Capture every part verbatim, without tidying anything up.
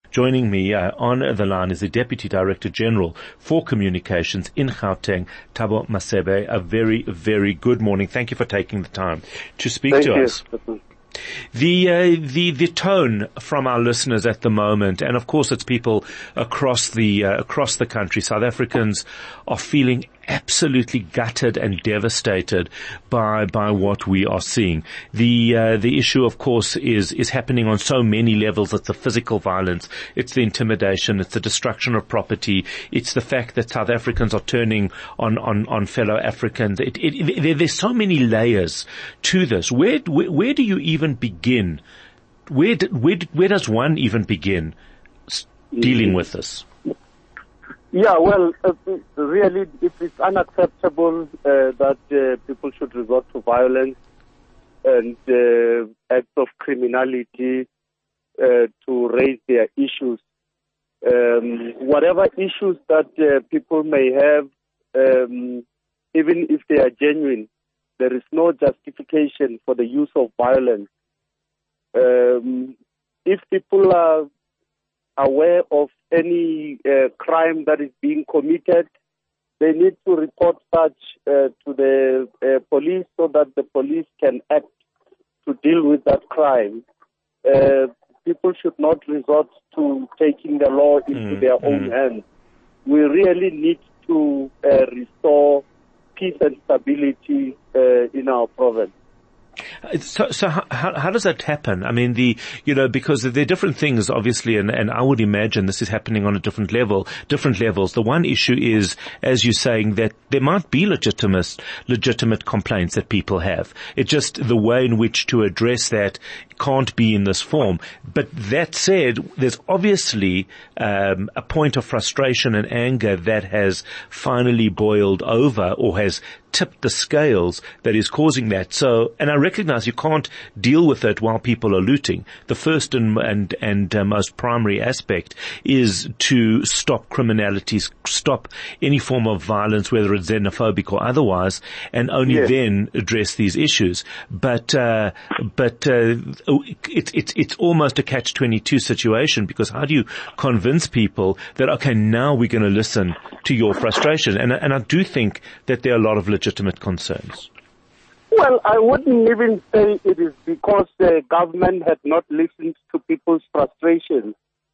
Joining me uh, on the line is the Deputy Director General for Communications in Gauteng, Thabo Masebe. A very, very good morning. Thank you for taking the time to speak Thank to you. us. The, uh, the, the tone from our listeners at the moment, and of course it's people across the, uh, across the country, South Africans are feeling absolutely gutted and devastated by, by what we are seeing. The, uh, the issue of course is, is happening on so many levels. It's the physical violence, it's the intimidation, it's the destruction of property, it's the fact that South Africans are turning on, on, on fellow Africans. It, it, it, there, there's so many layers to this. Where, where, where do you even begin? Where, where, where does one even begin dealing with this? Yeah, well, uh, really, it is unacceptable uh, that uh, people should resort to violence and uh, acts of criminality uh, to raise their issues. Um, whatever issues that uh, people may have, um, even if they are genuine, there is no justification for the use of violence. Um, if people are aware of any uh, crime that is being committed, they need to report such uh, to the uh, police so that the police can act to deal with that crime. Uh, people should not resort to taking the law into mm, their mm. own hands. We really need to uh, restore peace and stability uh, in our province. So, so how, how does that happen? I mean, the, you know, because there are different things, obviously, and, and I would imagine this is happening on a different level, different levels. The one issue is, as you're saying, that there might be legitimate, legitimate complaints that people have. It's just the way in which to address that can't be in this form. But that said, there's obviously, um, a point of frustration and anger that has finally boiled over or has tipped the scales that is causing that. So, and I recognize you can't deal with it while people are looting. The first and and, and uh, most primary aspect is to stop criminality, stop any form of violence, whether it's xenophobic or otherwise, and only yes. then address these issues. But uh, but uh, it's it's it's almost a catch twenty-two situation, because how do you convince people that okay, now we're going to listen to your frustration? And and I do think that there are a lot of legitimate concerns. Well, I wouldn't even say it is because the government had not listened to people's frustrations.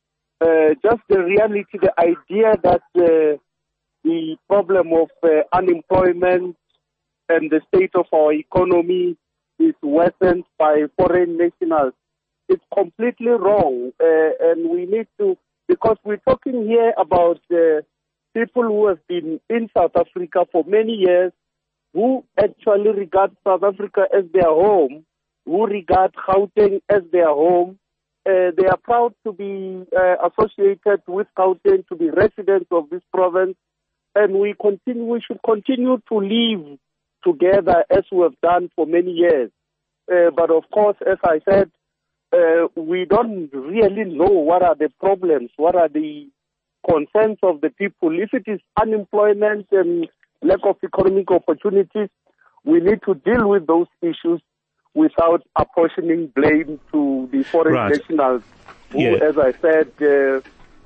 Uh, just the reality, the idea that uh, the problem of uh, unemployment and the state of our economy is worsened by foreign nationals, it's completely wrong. Uh, and we need to, because we're talking here about uh, people who have been in South Africa for many years, who actually regard South Africa as their home, who regard Gauteng as their home. Uh, they are proud to be uh, associated with Gauteng, to be residents of this province, and we continue. We should continue to live together as we have done for many years. Uh, but of course, as I said, uh, we don't really know what are the problems, what are the concerns of the people. If it is unemployment and lack of economic opportunities, we need to deal with those issues without apportioning blame to the foreign right. nationals who, yeah. as I said, uh,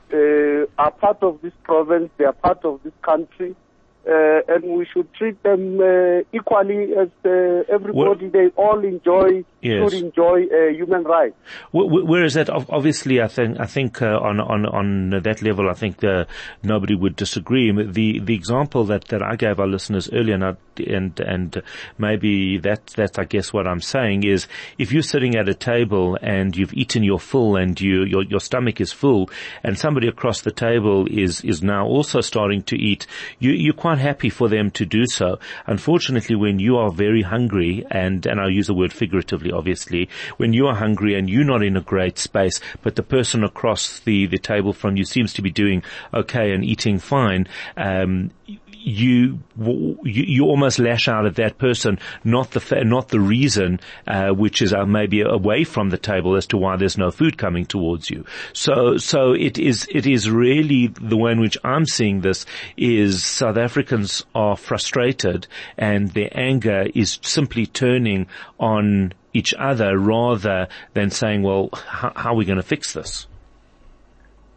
uh, are part of this province, they are part of this country, uh, and we should treat them uh, equally as uh, everybody. Well, they all enjoy, yes. should enjoy uh, human rights. Whereas that, obviously, I think, I think uh, on on on that level, I think uh, nobody would disagree. The the example that, that I gave our listeners earlier, and I, and and maybe that that's I guess what I'm saying is, if you're sitting at a table and you've eaten your full and you your your stomach is full, and somebody across the table is is now also starting to eat, you you're quite happy for them to do so. Unfortunately, when you are very hungry, and and I use the word figuratively, obviously, when you are hungry and you're not in a great space, but the person across the, the table from you seems to be doing okay and eating fine, um, you, you, you almost lash out at that person, not the, not the reason, uh, which is uh, maybe away from the table as to why there's no food coming towards you. So, so it is, it is really the way in which I'm seeing this is South Africans are frustrated and their anger is simply turning on each other rather than saying, well, how, how are we going to fix this?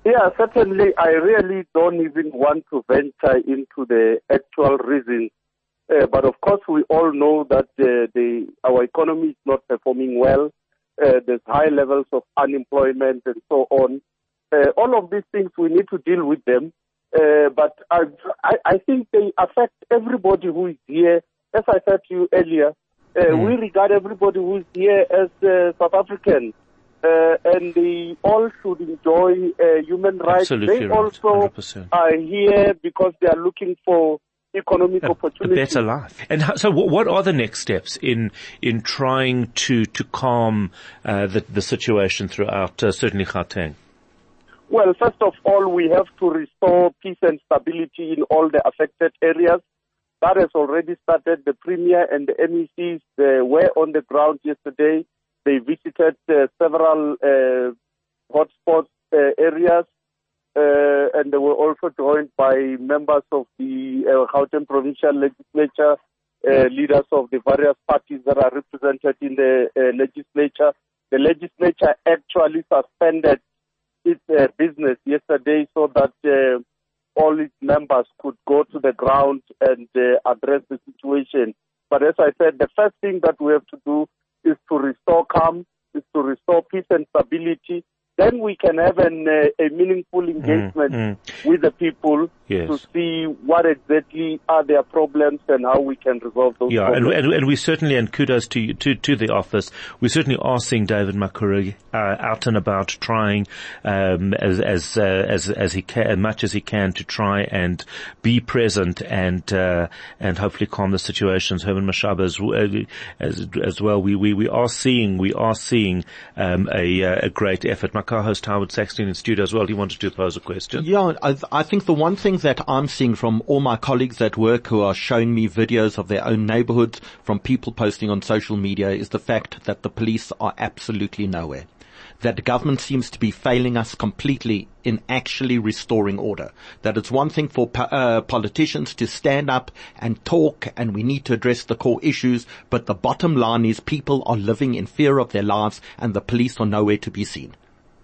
Yeah, certainly. I really don't even want to venture into the actual reasons. Uh, but of course, we all know that uh, the our economy is not performing well. Uh, there's high levels of unemployment and so on. Uh, all of these things, we need to deal with them. Uh, but I, I, I think they affect everybody who is here. As I said to you earlier, uh, mm. we regard everybody who is here as uh, South African. Uh, and they all should enjoy uh, human rights. Absolutely they right. also one hundred percent. Are here because they are looking for economic a, opportunities. A better life. And how, so what are the next steps in in trying to, to calm uh, the, the situation throughout, uh, certainly Gauteng? Well, first of all, we have to restore peace and stability in all the affected areas. That has already started. The Premier and the M E Cs they were on the ground yesterday. They visited uh, several uh, hotspot uh, areas, uh, and they were also joined by members of the uh, Gauteng Provincial Legislature, uh, leaders of the various parties that are represented in the uh, legislature. The legislature actually suspended its uh, business yesterday so that uh, all its members could go to the ground and uh, address the situation. But as I said, the first thing that we have to do is to restore calm, is to restore peace and stability. Then we can have an, uh, a meaningful engagement mm, mm. with the people yes. to see what exactly are their problems and how we can resolve those yeah, problems. Yeah, and, and, and we certainly, and kudos to, to, to the office, we certainly are seeing David Makhura uh, out and about trying um, as as uh, as as he can, as much as he can to try and be present and uh, and hopefully calm the situations. Herman Mashaba as, as as well. We we we are seeing we are seeing um, a a great effort. My co-host Howard Saxton in studio as well. He wanted to pose a question. Yeah, I, I think the one thing that I'm seeing from all my colleagues at work who are showing me videos of their own neighborhoods, from people posting on social media, is the fact that the police are absolutely nowhere. That the government seems to be failing us completely in actually restoring order. That it's one thing for uh, politicians to stand up and talk, and we need to address the core issues, but the bottom line is people are living in fear of their lives and the police are nowhere to be seen.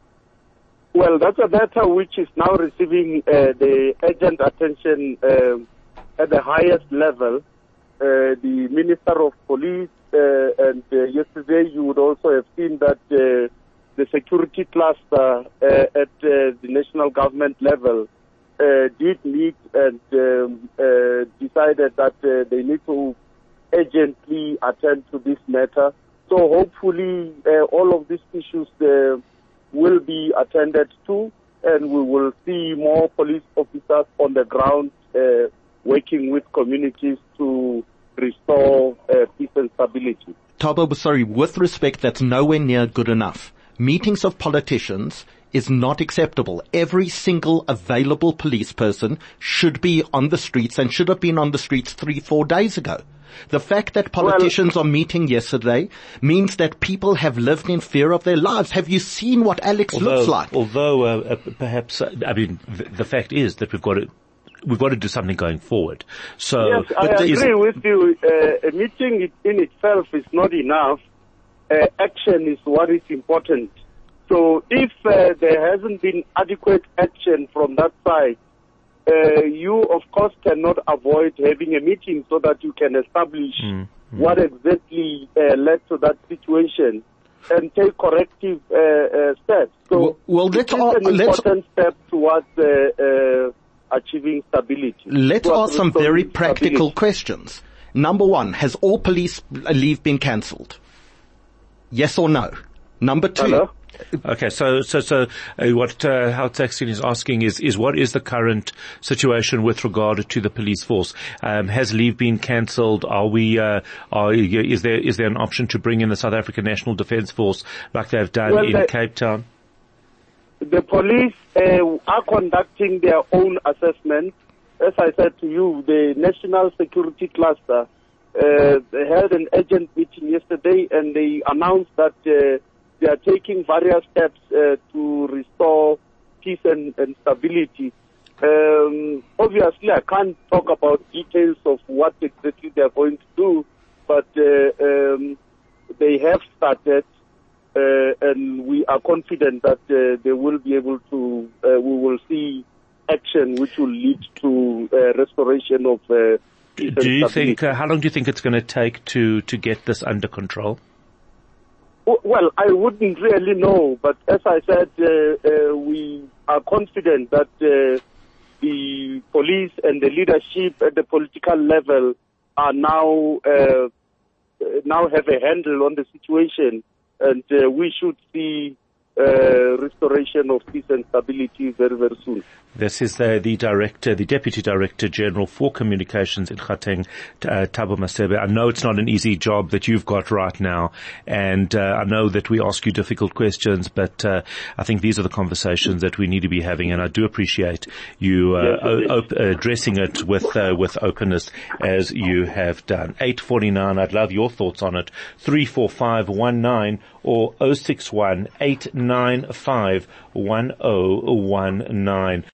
Well, that's a matter which is now receiving uh, the urgent attention uh, at the highest level. Uh, the Minister of Police, uh, and uh, yesterday you would also have seen that uh, the security cluster uh, at uh, the national government level uh, did meet and um, uh, decided that uh, they need to urgently attend to this matter. So hopefully uh, all of these issues uh, will be attended to, and we will see more police officers on the ground uh, working with communities to restore uh, peace and stability. Thabo, sorry, with respect, that's nowhere near good enough. Meetings of politicians is not acceptable. Every single available police person should be on the streets and should have been on the streets three, four days ago. The fact that politicians well, are meeting yesterday means that people have lived in fear of their lives. Have you seen what Alex although, looks like? Although, uh, uh, perhaps, uh, I mean, the, the fact is that we've got to, we've got to do something going forward. So, yes, I agree is, with you. Uh, a meeting in itself is not enough. Uh, action is what is important. So if uh, there hasn't been adequate action from that side, Uh, you, of course, cannot avoid having a meeting so that you can establish mm, mm. what exactly uh, led to that situation and take corrective uh, uh, steps. So well, well it's all, an important step towards uh, uh, achieving stability. Let's ask some very practical stability. questions. Number one, has all police leave been cancelled? Yes or no? Number two. Hello? Okay, so so so uh, what uh, Howard Saxton is asking is is what is the current situation with regard to the police force? Um, has leave been cancelled? Are we? Uh, are is there is there an option to bring in the South African National Defence Force like they've done well, in the, Cape Town? The police uh, are conducting their own assessment. As I said to you, the National Security Cluster uh, they held an urgent meeting yesterday, and they announced that. Uh, They are taking various steps uh, to restore peace and, and stability. Um, obviously, I can't talk about details of what exactly they are going to do, but uh, um, they have started. uh, and we are confident that uh, they will be able to, uh, we will see action which will lead to uh, restoration of uh, peace Do you and stability. think, uh, how long do you think it's going to take to, to get this under control? Well, I wouldn't really know, but as I said, uh, uh, we are confident that uh, the police and the leadership at the political level are now uh, now have a handle on the situation, and uh, we should see uh, restoration of peace and stability very, very soon. This is uh, the director, the deputy director general for communications in Gauteng, uh, Thabo Masebe. I know it's not an easy job that you've got right now, and uh, I know that we ask you difficult questions, but uh, I think these are the conversations that we need to be having, and I do appreciate you uh, Yes, o- op- addressing it with uh, with openness as you have done. eight forty-nine, I'd love your thoughts on it. three four five one nine or oh six one eight nine five one oh one nine.